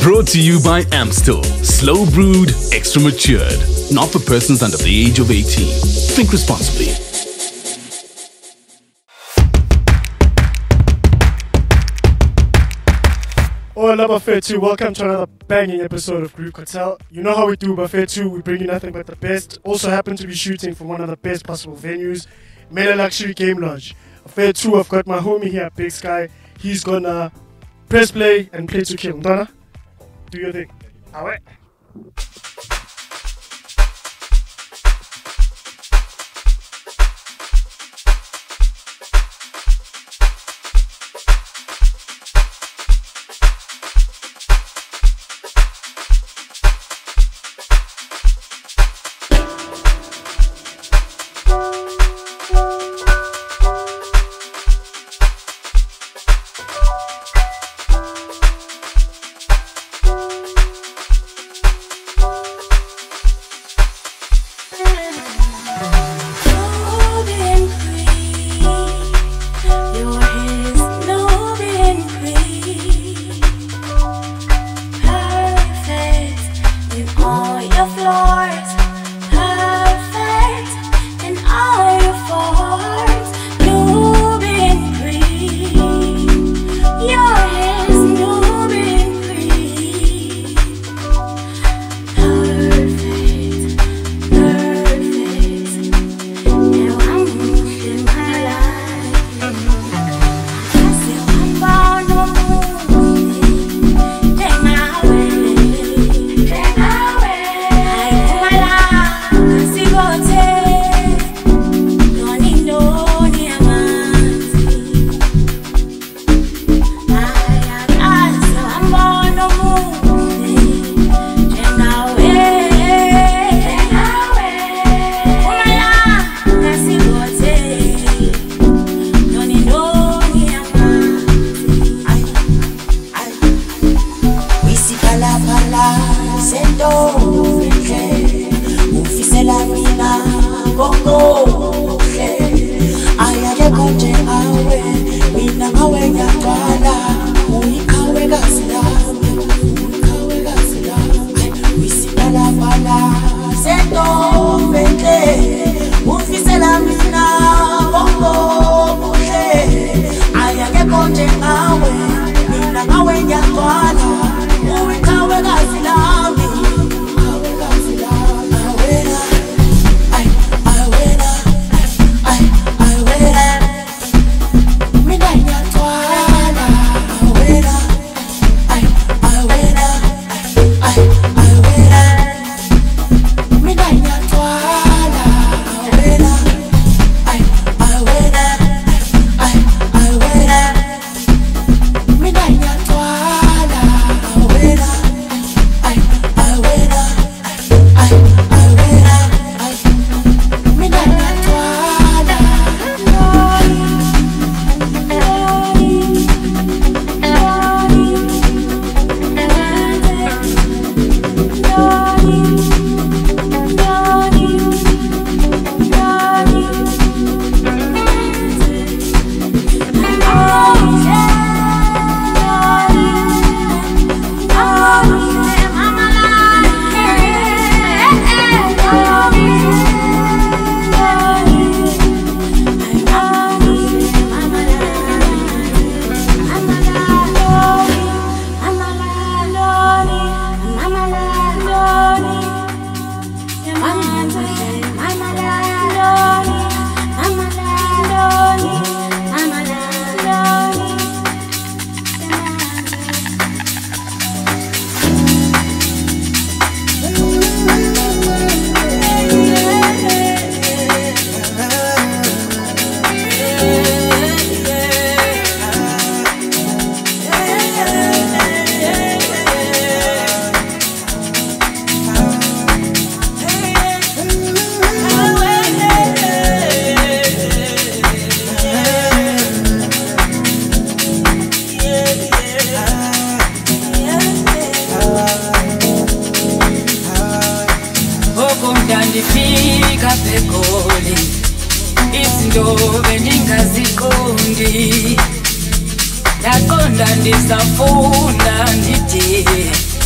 Brought to you by Amstel. Slow brewed, extra matured. Not for persons under the age of 18. Drink responsibly. Hola Buffet 2, welcome to another banging episode of Group Cartel. You know how we do Buffet 2, we bring you nothing but the best. Also happen to be shooting from one of the best possible venues, Mela Luxury Game Lodge. Buffet 2, I've got my homie here, Big Sky. He's gonna press play and play to kill. Donna, do your thing. Alright. ndifika pegoli izinto beningazikundi ndaqonda ndisafunda ndithi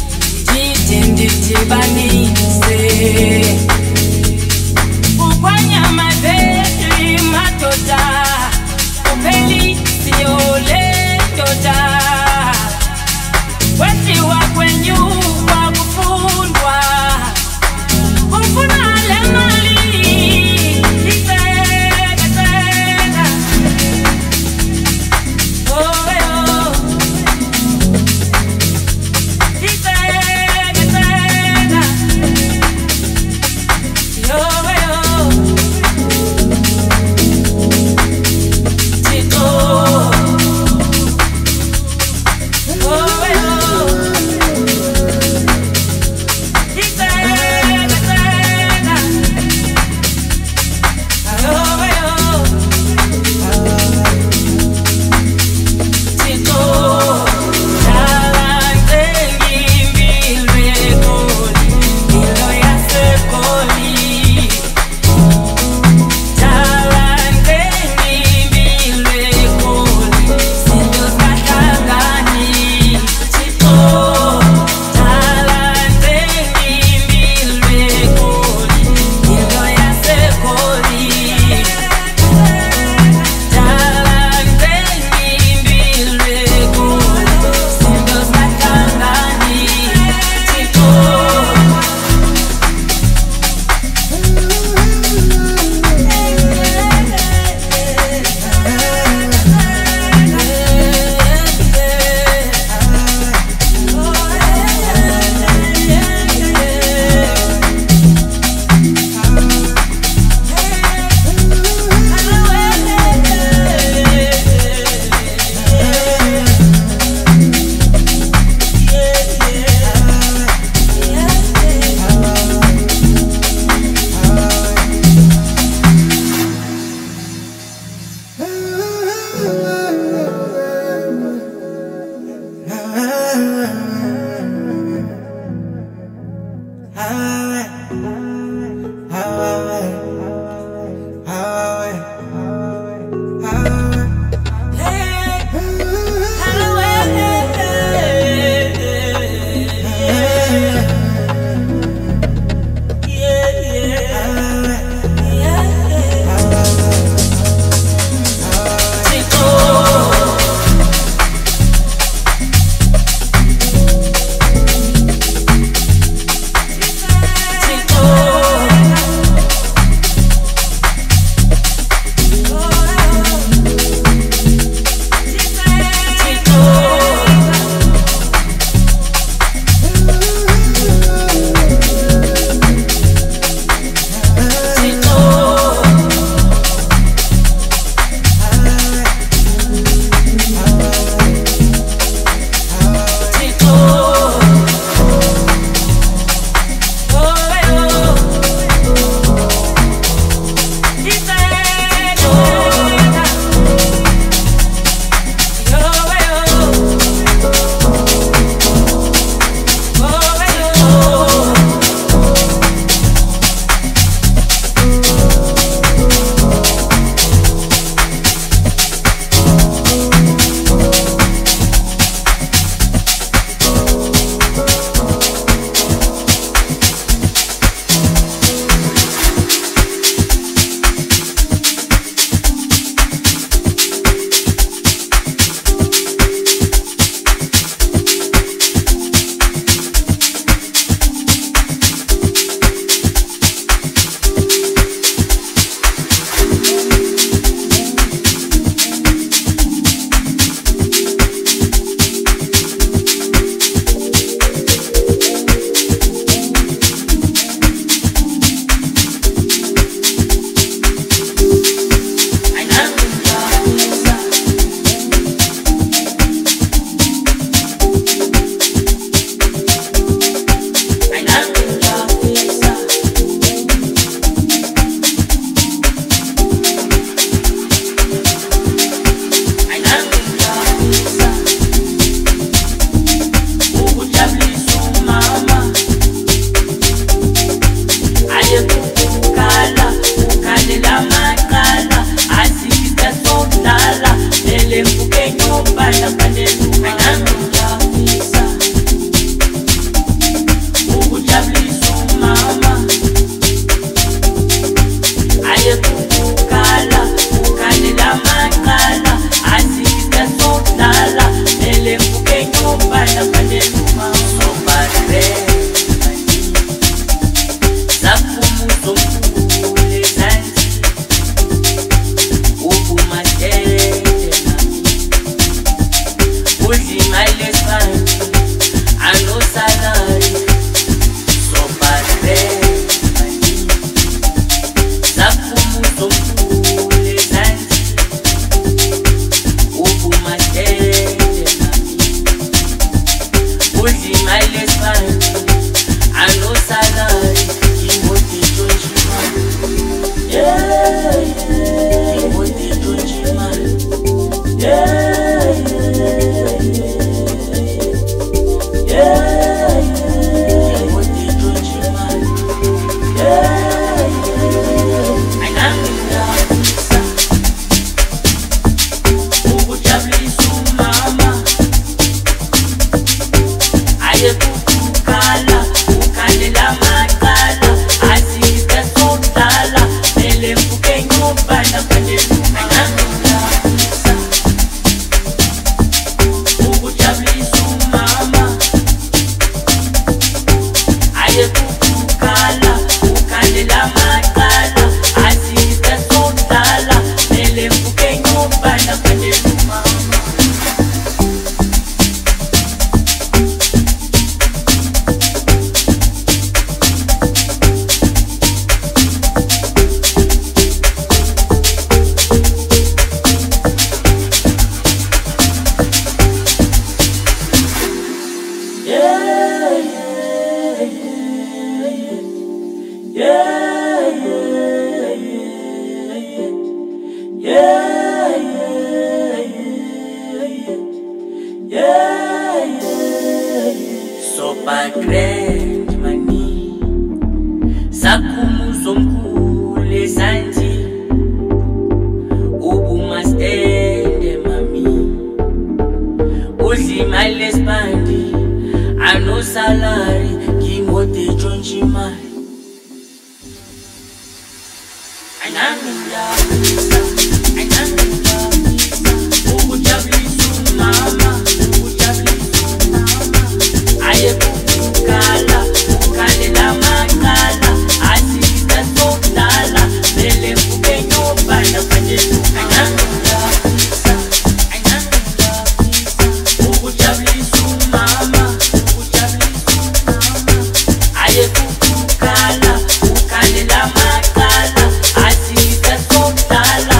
Ukala, ukale la makala, asita sokala.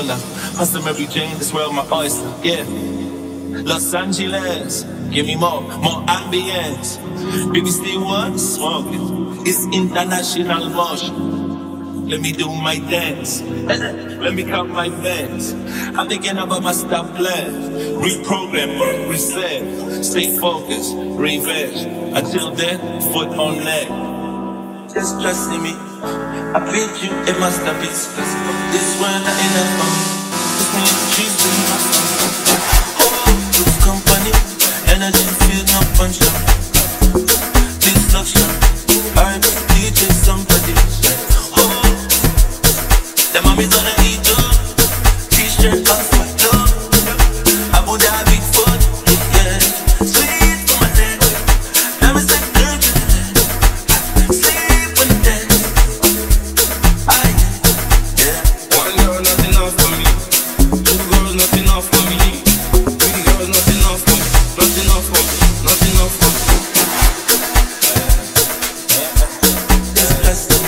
world now. Hustle Mary Jane, this world my oyster. Yeah. Los Angeles, give me more ambience. Baby, still one smoking. It's international motion. Let me do my dance. Let me count my bands. I'm thinking about my stop plan. Reprogram, reset. Stay focused, revenge. Until then, foot on leg. Just trust in me. I built you a masterpiece. This one not enough for me. Just me and trees with my son. Good company, energy feel no punchline. Destruction, I DJ somebody. The mommy's on the heat up. T-shirt off my door. Abu Dhabi foot, yeah. Sweet for my neck. Let me say good. Sleep when you dance. Yeah. One girl not enough for me. Two girls not enough for me. Three girls not enough for me. Not enough for me. Not enough for me. Just bless me.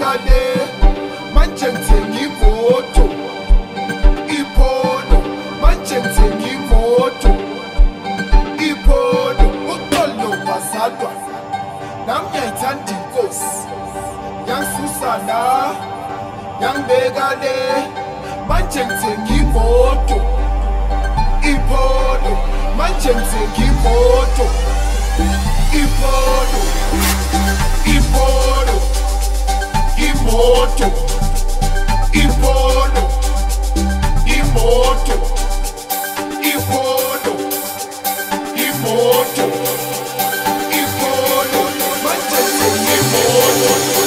ngibekane manje ngithenga imoto ipolo manje ngithenga imoto ipolo uxolo bazalwa nami ngiyayithanda inkosi yangisusa la yangibekane manje ngithenga imoto ipolo manje ngithenga imoto ipolo ipolo imoto ipolo imoto ipolo imoto ipolo manje ngithenga imoto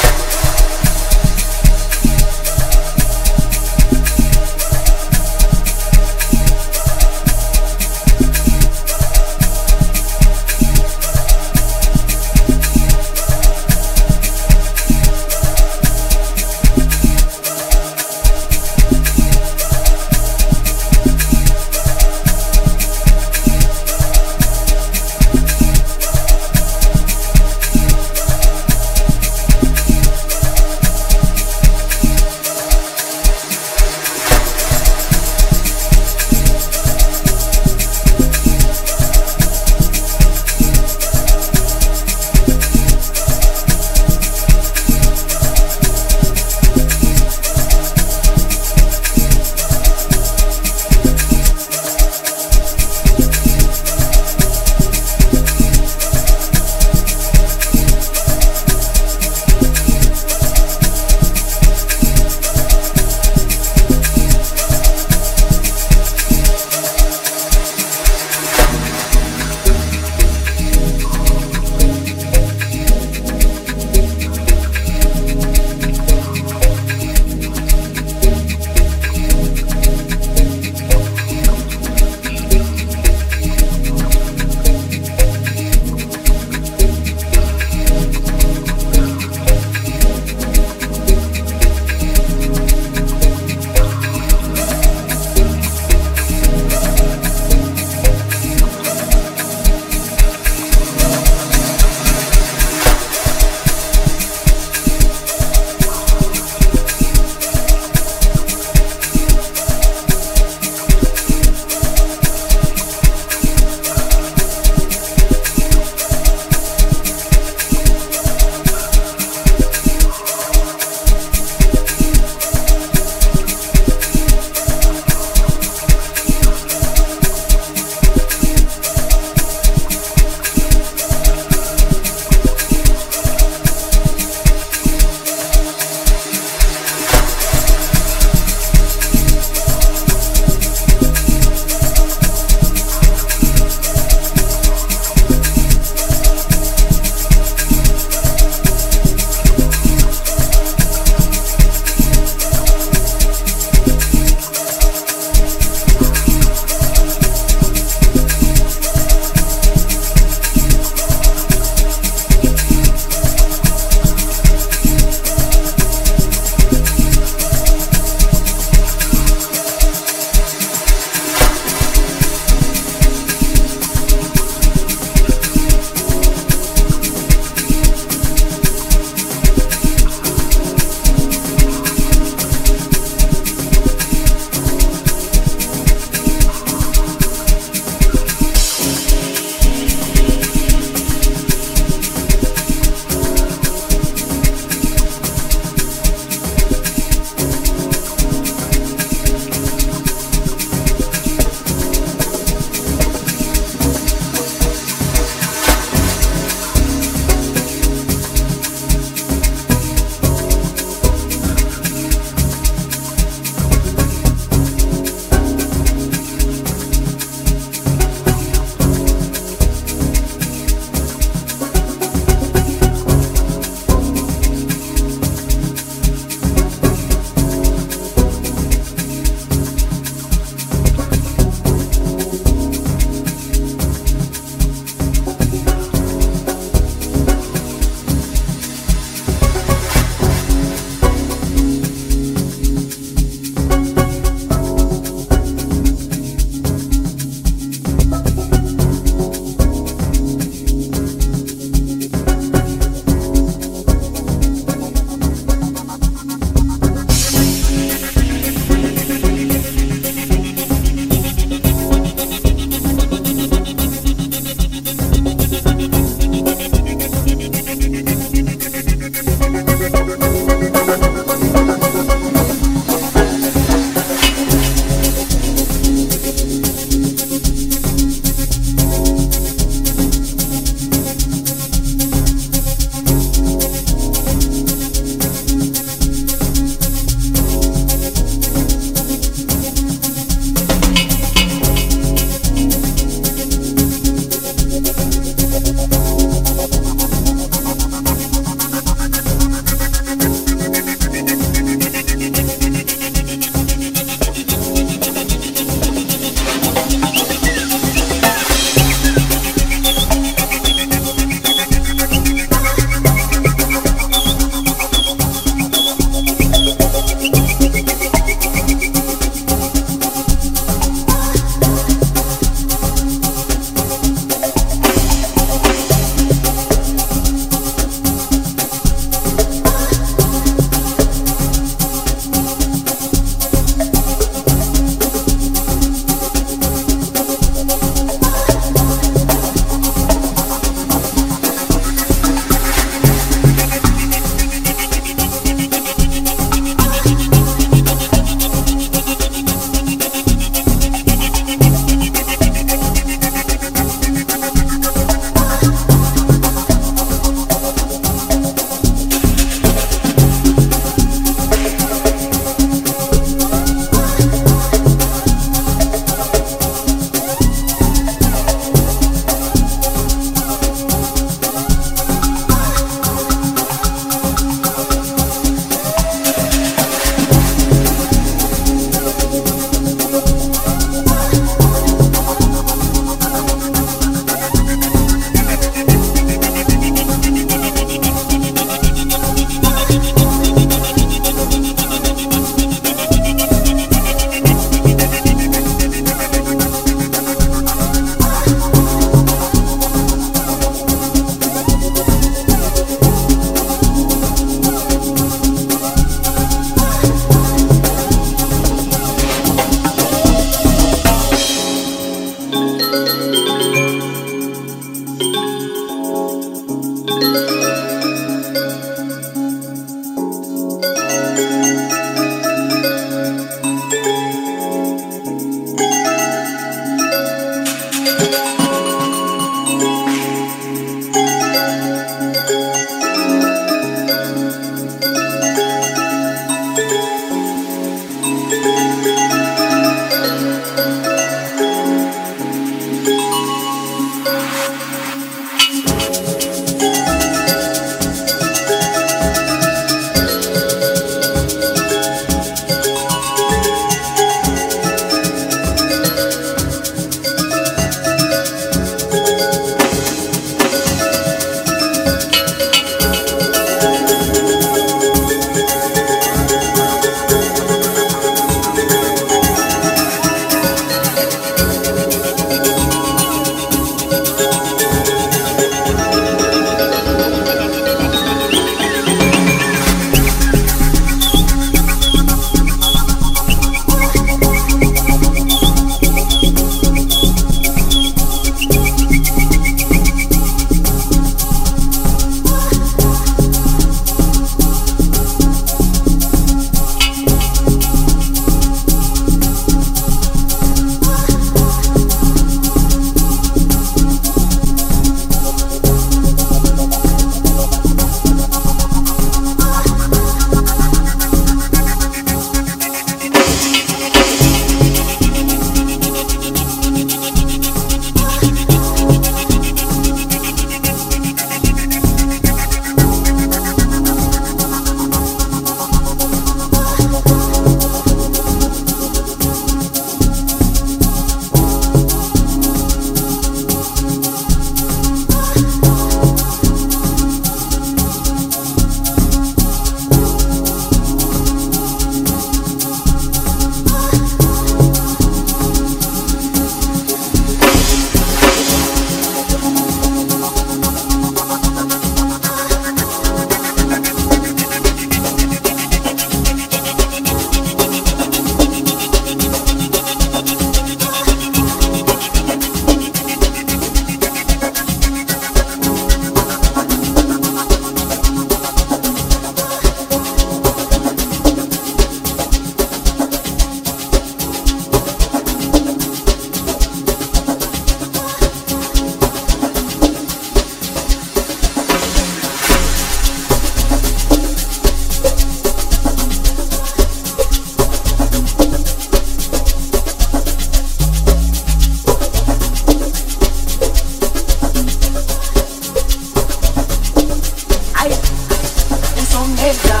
uzongenza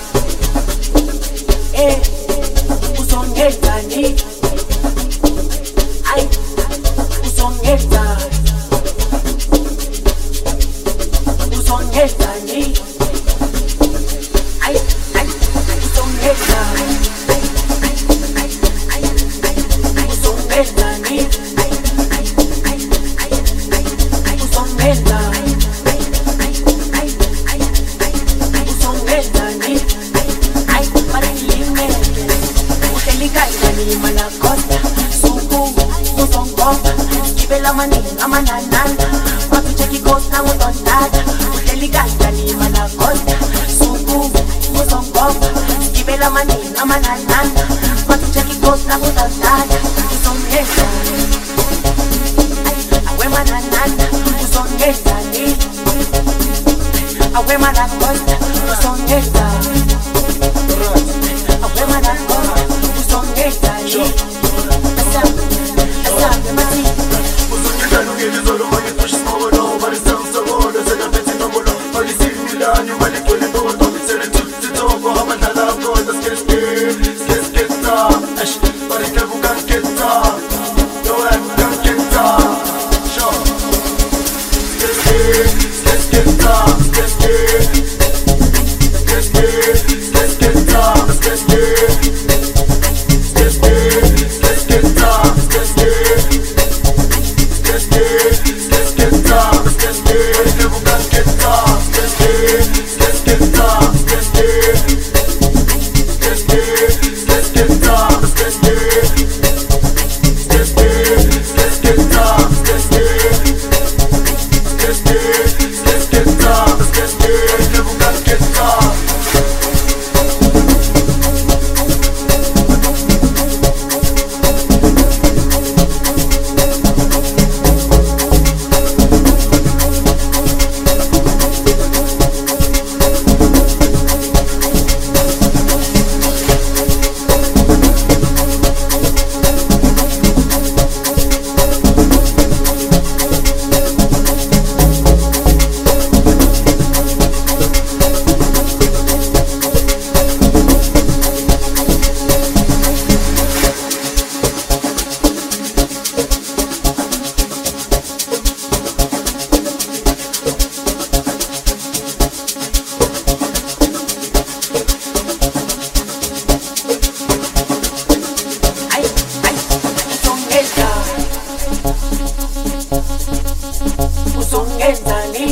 uzongenzani ay uzongenza uzongenzani ay uzongenza uzongenzani uzongenza uzongenzani ay pariyimeke uhlelikaizani malakosta suku uzongoba gibela mani amananana wakucheki kosta uzondada uhlelikaizani malakosta suku uzongoba gibela mani amananana wakucheki kosta uzondada uzongenza awe mananana uzongenzani awe malakosta uzongenza awe malakosta uzongenzani asabe mati uzongenzani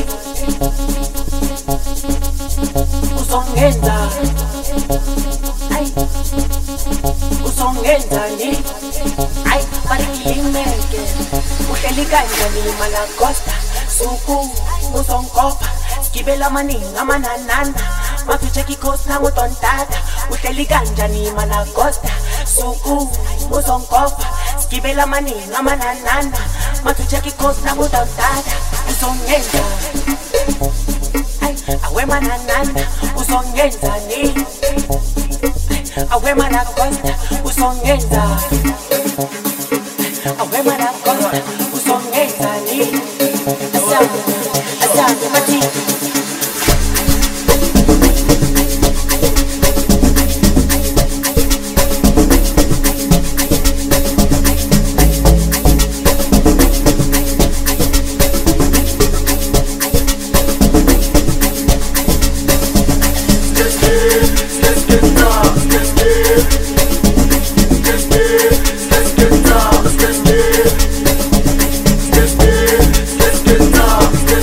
uzongenza ay uzongenzani ay pariyimeke uhlelikaizani malakosta suku uzongoba gibela mani amananana wakucheki kosta uzondada uhlelikaizani malakosta suku uzongoba gibela mani amananana wakucheki kosta uzondada uzongenza ay awe mananana uzongenzani awe malakosta uzongenza awe malakosta uzongenzani asabe mati Let's get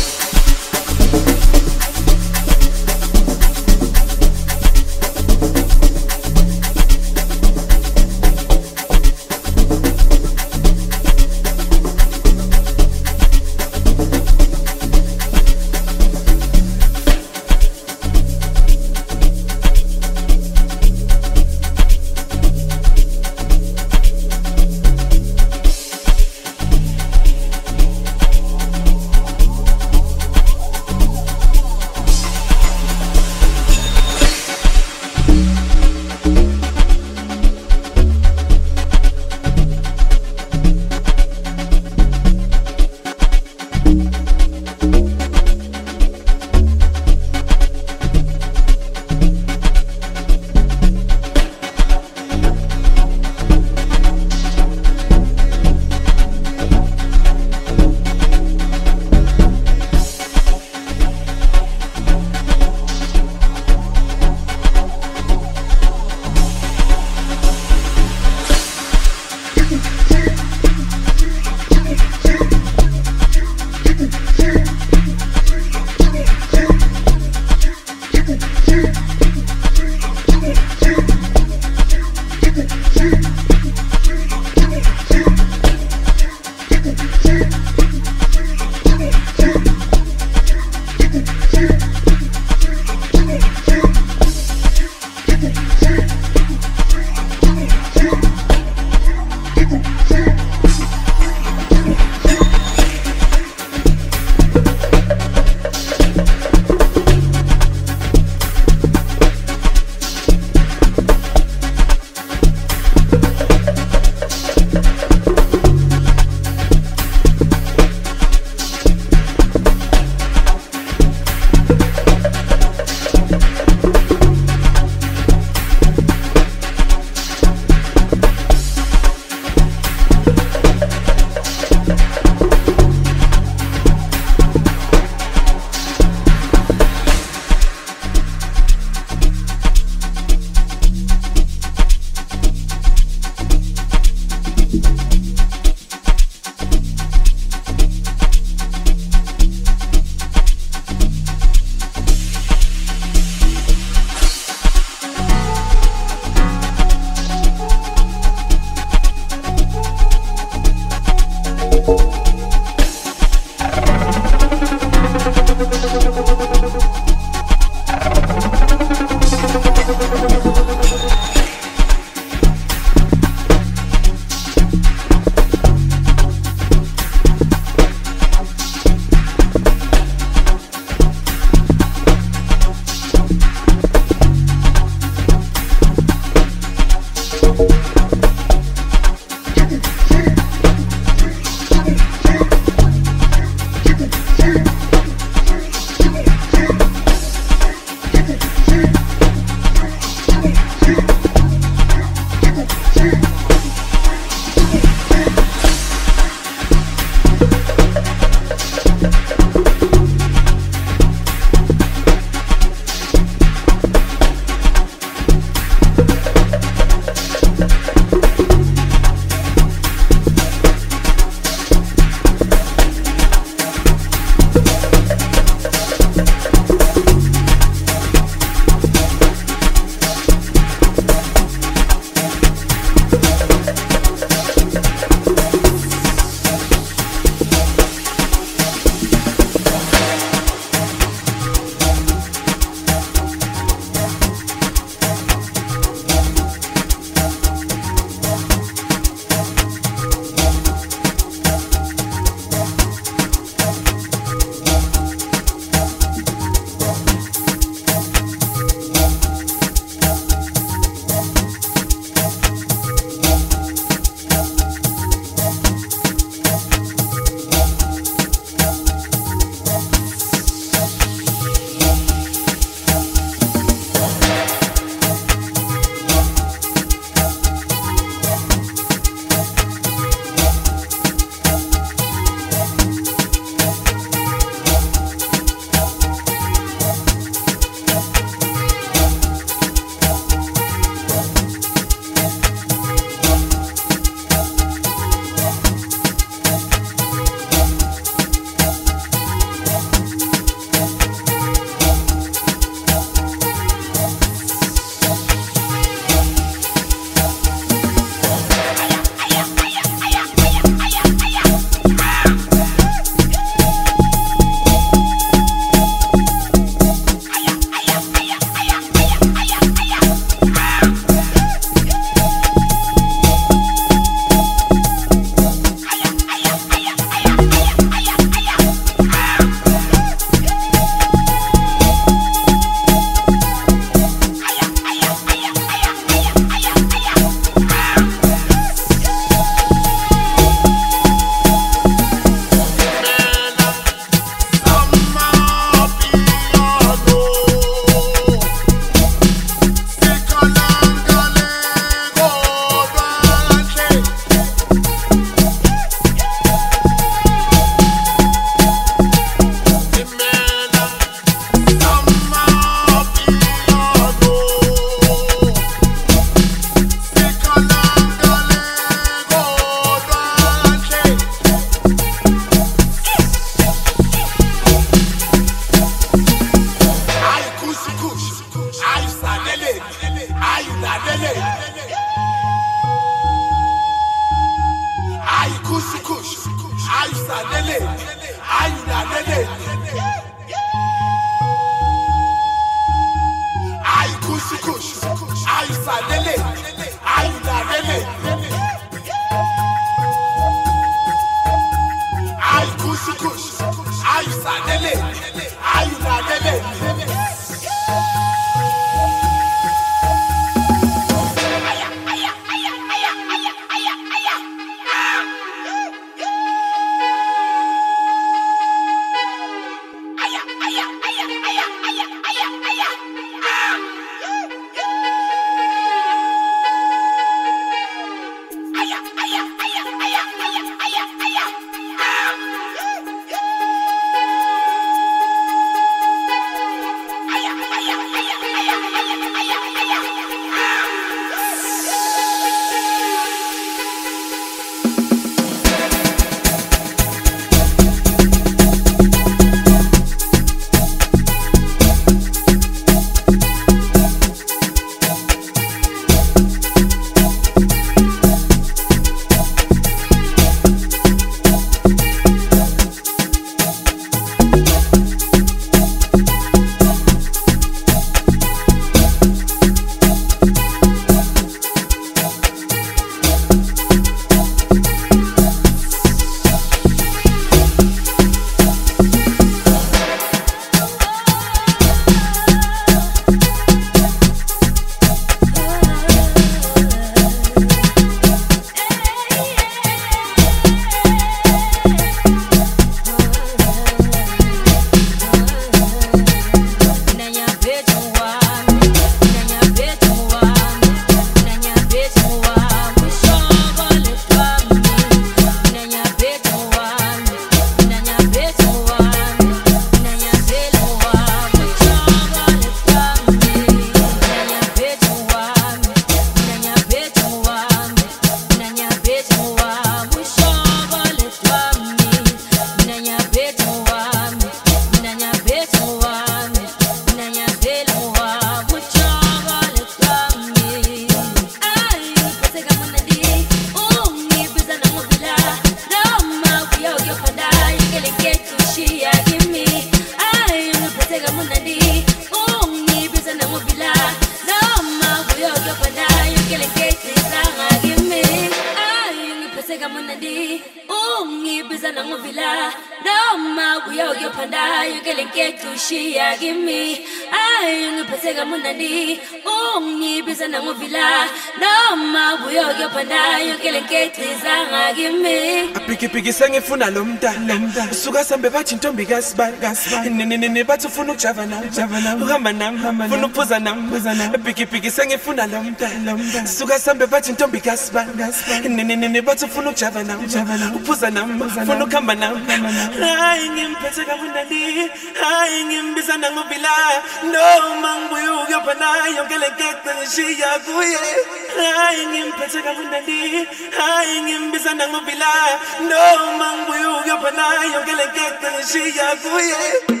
ngiphatheka munandi ungibiza nangovila noma kuyophanda yonke lenketho ushiya kimi ay ngiphatheka munandi ungibiza nangovila noma kuyophanda yonke lenketho izanga kimi Piki sengifuna lo mntana usuka sambe bathi intombi kasibani nene bathi ufuna ukujava nami uhamba nami ufuna ukuphuza nami piki sengifuna lo mntana usuka sambe bathi intombi kasibani nene bathi ufuna ukujava nami ukuphuza nami ufuna ukuhamba nami hayi ngimphethe kabunandi hayi ngimbiza nangobila noma ngibuya ukuyophana yonke lenketho ngishiya kuye hayi ngimphethe kabunandi hayi ngimbiza nangobila noma ngibuya ukuyophana yonke lenketho ngishiya kuye.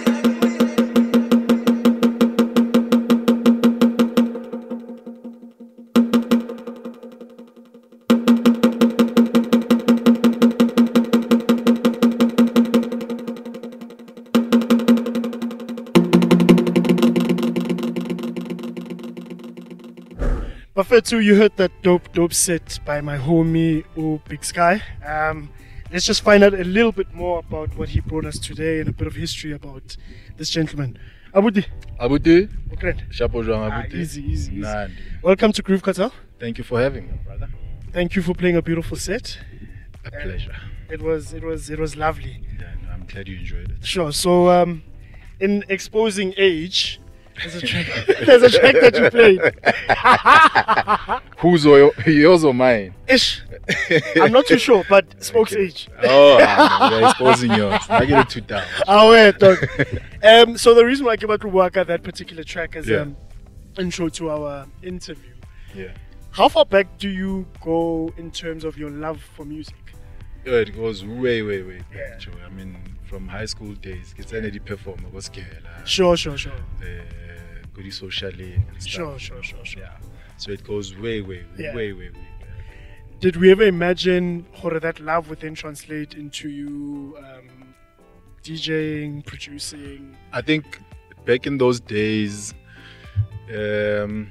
Bafethu, you heard that dope set by my homie Big Sky. Let's just find out a little bit more about what he brought us today and a bit of history about this gentleman. Abuti. Okay. Chapeau João Abuti. Easy. Nandi. Welcome to Groove Cartel. Thank you for having me, brother. Thank you for playing a beautiful set. A pleasure. It was lovely. Yeah, no, I'm glad you enjoyed it. Sure. So, in exposing age, there's a track that you played. Who's yours or mine? Ish. I'm not too sure, but Spoke's age. Oh, you're exposing yours. I get it too down. Oh, wait, dog. So the reason why I came out to Waka, that particular track, as intro to our interview. Yeah. How far back do you go in terms of your love for music? Yeah, it goes way back. Yeah. Joe. I mean, from high school days, it's any performer was Sure. Goody socially and stuff. Sure. Yeah. So it goes way back. Did we ever imagine how that love would then translate into you DJing, producing? I think back in those days, didn't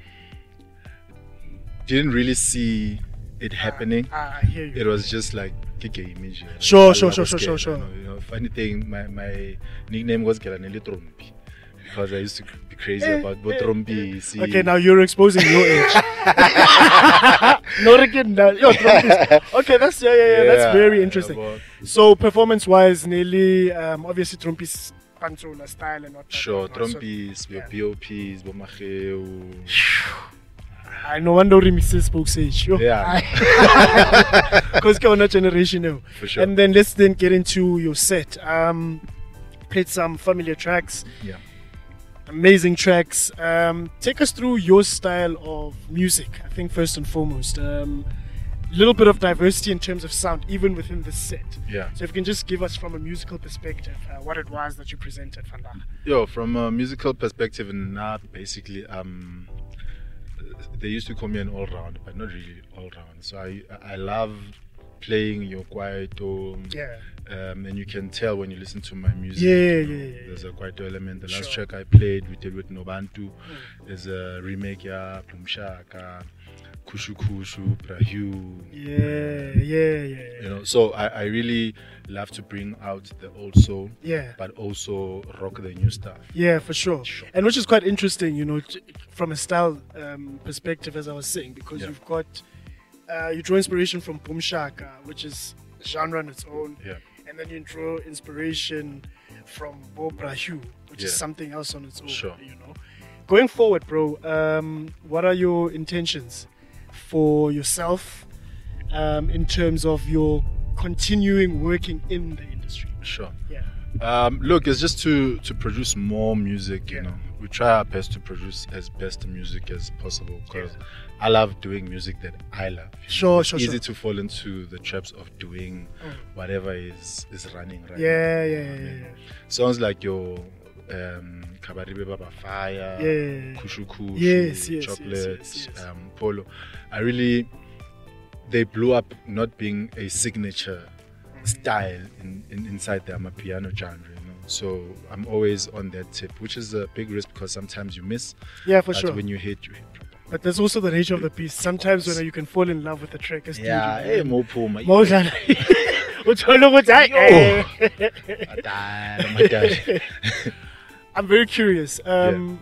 really see it happening. I hear you. It was just like Kike image. Sure. You know, funny thing, my nickname was Gelaneli Trompi because I used to be crazy about Trompi. Okay, now you're exposing your age. Not again. Okay, that's that's very interesting. So performance-wise, nearly obviously Trompi's Panzola style and whatnot. Sure, Trompi's, your POPs, Bomacheu. I no wonder remixes Spoke's age. Yeah. Because we're not generational. For sure. And then let's then get into your set. Played some familiar tracks. Yeah. Amazing tracks. Take us through your style of music. I think first and foremost, little bit of diversity in terms of sound, even within the set. Yeah. So if you can just give us from a musical perspective what it was that you presented, Vandaag. Yo, from a musical perspective, now basically, they used to call me an all-round, but not really all-round. So I love playing your kwaito. Yeah. And you can tell when you listen to my music. Yeah. There's a kwaito element. The last track I played, we did with Nobantu. There's a remake, Plumshaka, Kushu, Prahu. Yeah. You know, so I really love to bring out the old soul. Yeah. But also rock the new stuff. Yeah, for sure. And which is quite interesting, you know, from a style perspective, as I was saying, because you've got you draw inspiration from Boom Shaka, which is a genre on its own. Yeah. And then you draw inspiration from Bo Prahu, which is something else on its own. Sure. You know. Going forward, bro, what are your intentions for yourself in terms of your continuing working in the industry? Sure. Yeah. Look, it's just to produce more music, you know. We try our best to produce as best music as possible because I love doing music that I love. Sure. It's easy to fall into the traps of doing whatever is running right now. Yeah. Sounds like your Kabaribe Baba Fire, Kushu, yes, Chocolates, Polo. They blew up not being a signature style inside the Amapiano genre, you know. So I'm always on that tip, which is a big risk because sometimes you miss. Yeah, for but sure. when you hit proper. But that's also the nature of the beast. Sometimes when you can fall in love with a track, as Yeah, hey, Mopuma. Mawudlala. Uthola ukuthi, hayi, I'm very curious. An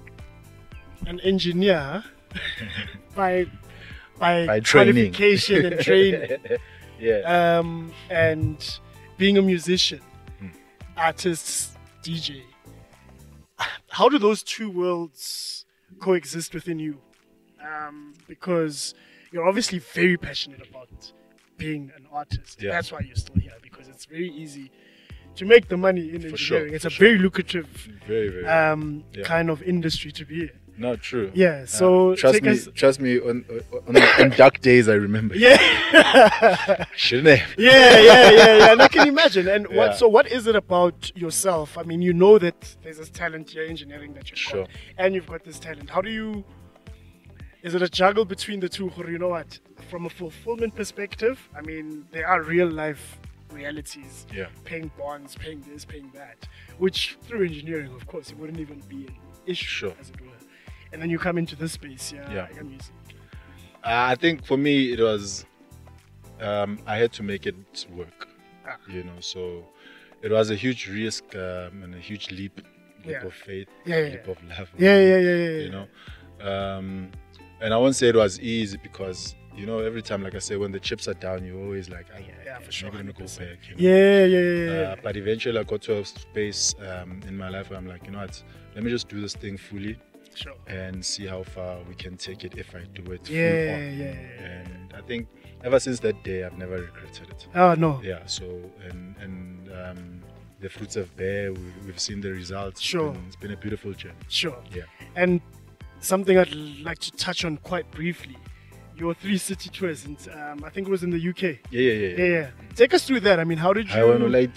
engineer by training. qualification and training, Yeah. and being a musician, artist, DJ. How do those two worlds coexist within you? Because you're obviously very passionate about being an artist. Yeah. That's why you're still here, because it's very easy to make the money in engineering. sure, It's for a sure. very lucrative Very, very. kind of industry to be in. No, true. Yeah, so trust me. On dark days, I remember. Yeah. Shouldn't I? yeah. And I can imagine. And Yeah. what is it about yourself? I mean, you know that there's this talent here, engineering, that you've Sure. got, and you've got this talent. Is it a juggle between the two? Or you know what? From a fulfillment perspective, I mean, there are real life realities. Yeah. Paying bonds, paying this, paying that, which through engineering, of course, it wouldn't even be an issue, Sure. as it were. And then you come into this space, Yeah. music. I think for me it was I had to make it work, you know. So it was a huge risk and a huge leap Yeah. of faith, Yeah. leap of love. Yeah. You know, and I won't say it was easy because you know every time, like I say, when the chips are down, you're always like, Yeah, for sure, I'm gonna go 100%. back. You know? Yeah. But eventually I got to a space in my life where I'm like, you know what, let me just do this thing fully. Sure. And see how far we can take it if I do it full Yeah. on. And I think ever since that day, I've never regretted it. Oh no. Yeah. So and the fruits have bear. We've seen the results. Sure. It's been a beautiful journey. Sure. Yeah. And something I'd like to touch on quite briefly. Your 3 city tours, and I think it was in the UK. Yeah. Take us through that. I mean, how did you? I want to like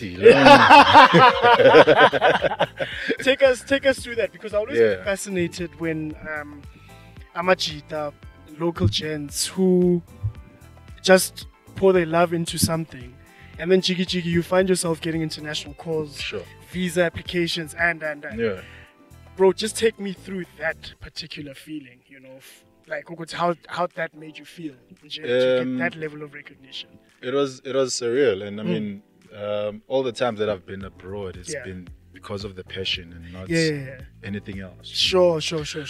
take us through that, because I always get fascinated when Amachita, local gents who just pour their love into something, and then jiggy you find yourself getting international calls, Sure. visa applications, and Yeah. bro, just take me through that particular feeling, you know, like how that made you feel to get that level of recognition. It was surreal, and I mean, all the times that I've been abroad, it's been because of the passion and not anything else. Sure.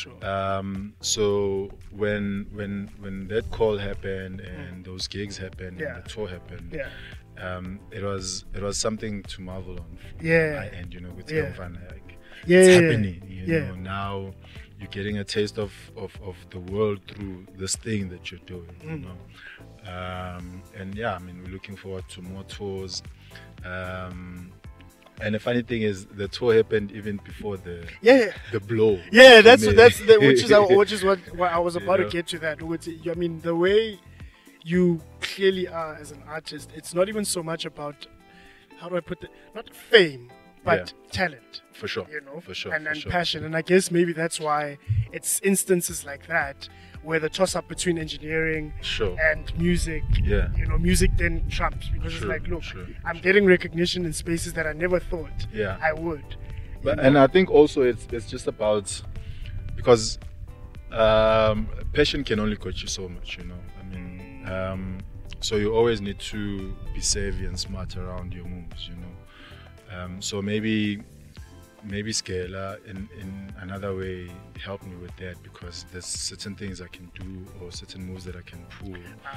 So when that call happened and those gigs happened and the tour happened, it was something to marvel on from my end, you know, with like, it's happening, you know, now you're getting a taste of the world through this thing that you're doing, you know. And yeah, I mean, we're looking forward to more tours. And the funny thing is, the tour happened even before the blow. Yeah, which is what I was about to get to that. I mean, the way you clearly are as an artist, it's not even so much about, how do I put it, not fame, but talent. For sure. You know, for sure. And for sure. passion. And I guess maybe that's why it's instances like that where the toss up between engineering and music, you know, music then trumps, because it's like, look, I'm getting recognition in spaces that I never thought I would. But and I think also it's just about, because passion can only coach you so much, you know. I mean, so you always need to be savvy and smart around your moves, you know. So maybe Scala in another way helped me with that, because there's certain things I can do or certain moves that I can pull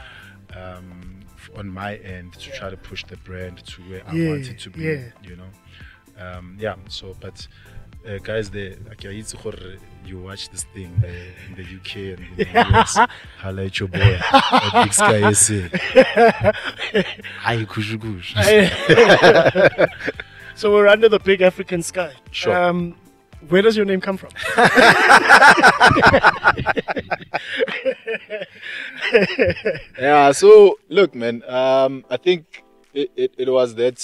on my end to try to push the brand to where I want it to be, you know. So but guys, you watch this thing in the UK and in the US, highlight your boy, Big Sky SA. Aye, kush. So we're under the big African sky. Sure. Where does your name come from? Yeah, so look, man, I think it was that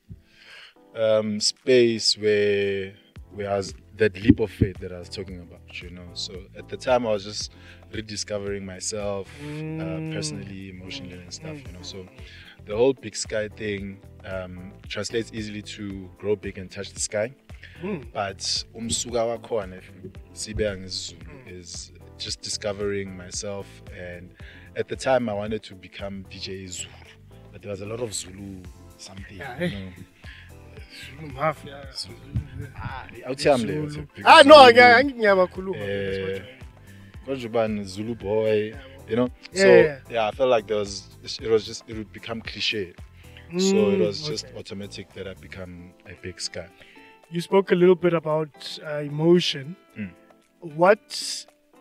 space where I was, that leap of faith that I was talking about, you know. So at the time I was just rediscovering myself personally, emotionally and stuff, you know. So the whole big sky thing translates easily to grow big and touch the sky. But umsuka wakhona, if sibeka ngesizulu, is just discovering myself. And at the time, I wanted to become DJ Zulu, but there was a lot of Zulu something. Yeah, you know. Zulu Mafia. Zulu boy, you know. I felt like it would become cliche. So it was just automatic that I become a Big Sky. You spoke a little bit about emotion. What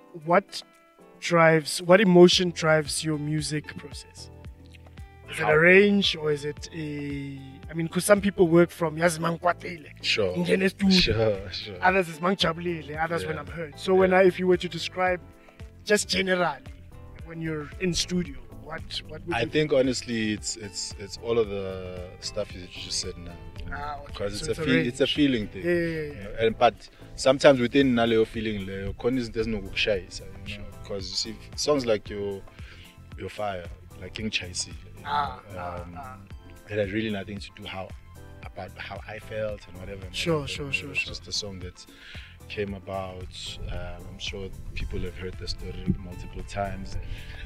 emotion drives your music process? Is it a range, or is it because some people work from Sure. Others is others when I'm hurt. So if you were to describe just generally when you're in studio, what would I think honestly it's all of the stuff that you just said now. Because so it's a feeling thing. Yeah. But sometimes within Naleo feeling there's no shy, because you see songs like your Fire, like King Chaisi, it had really nothing to do about how I felt and whatever. Sure. Just a song that came about. I'm sure people have heard the story multiple times.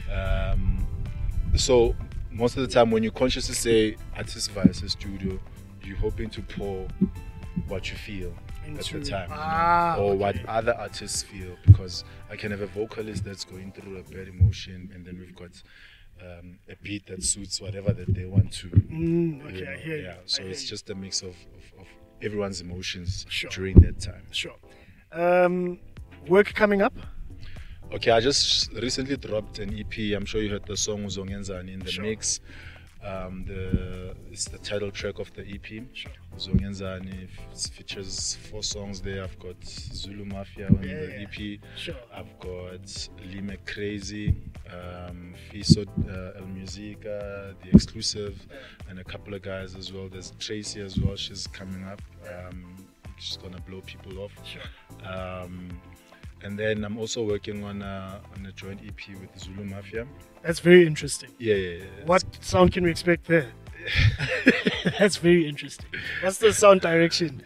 So most of the time when you consciously say artist versus studio, you're hoping to pour what you feel at the time, or what other artists feel, because I can have a vocalist that's going through a bad emotion, and then we've got a beat that suits whatever that they want to. I hear you. So it's just a mix of everyone's emotions during that time. Sure. Work coming up? Okay, I just recently dropped an EP. I'm sure you heard the song Uzongenzani in the mix. It's the title track of the EP. Uzongenzani features 4 songs there. I've got Zulu Mafia on the EP. I've got Lime Crazy, Fiso El Musica, The Exclusive, and a couple of guys as well. There's Tracy as well. She's coming up. She's gonna blow people off. And then I'm also working on a joint EP with Zulu Mafia. That's very interesting. Yeah. What sound can we expect there? That's very interesting. What's the sound direction?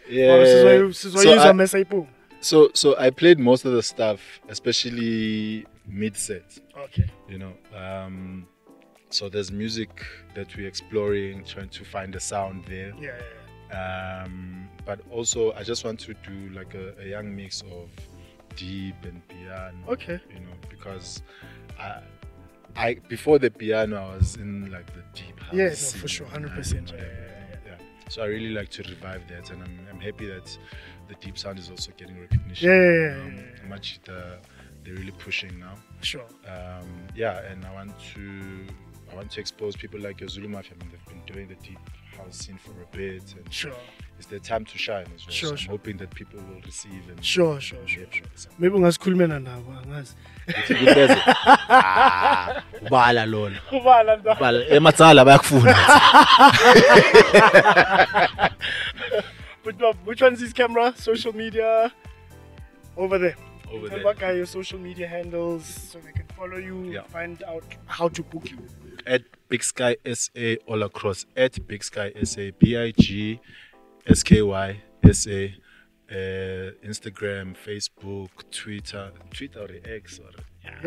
So I played most of the stuff, especially mid-set. Okay. You know, so there's music that we're exploring, trying to find a sound there. Yeah. But also I just want to do like a young mix of deep and piano. Okay. You know, because I before the piano I was in like the deep house. Yeah, no, for sure, 100%. Yeah. So I really like to revive that, and I'm happy that the deep sound is also getting recognition. Yeah. Much they're really pushing now. Sure. And I want to expose people like your Zulu Mafia. I mean, they've been doing the deep house scene for a bit, and it's their time to shine as well. So I'm hoping that people will receive and sure. Maybe ungasikhulumela nabo angazi. Ubala lona. Ubala ematsala bayakufuna. But which one's his camera? Social media? Over there. Over there. Your social media handles so they can follow you, find out how to book you. At Big Sky SA all across. At Big Sky SA, BIGSKY SA, Instagram, Facebook, Twitter or X or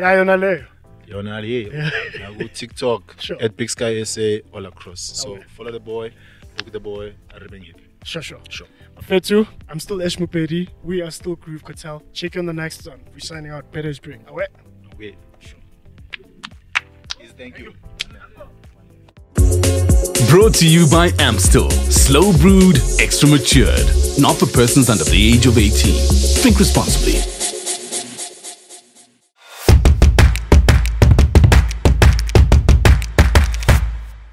TikTok. At Big Sky SA all across. So follow the boy, book the boy, Sure. Fetu, I'm still Esh Mupedi. We are still Groove Cartel. Check you on the next one. We're signing out. Better Spring. Away. Sure. Thank you. Brought to you by Amstel. Slow brewed, extra matured. Not for persons under the age of 18. Drink responsibly.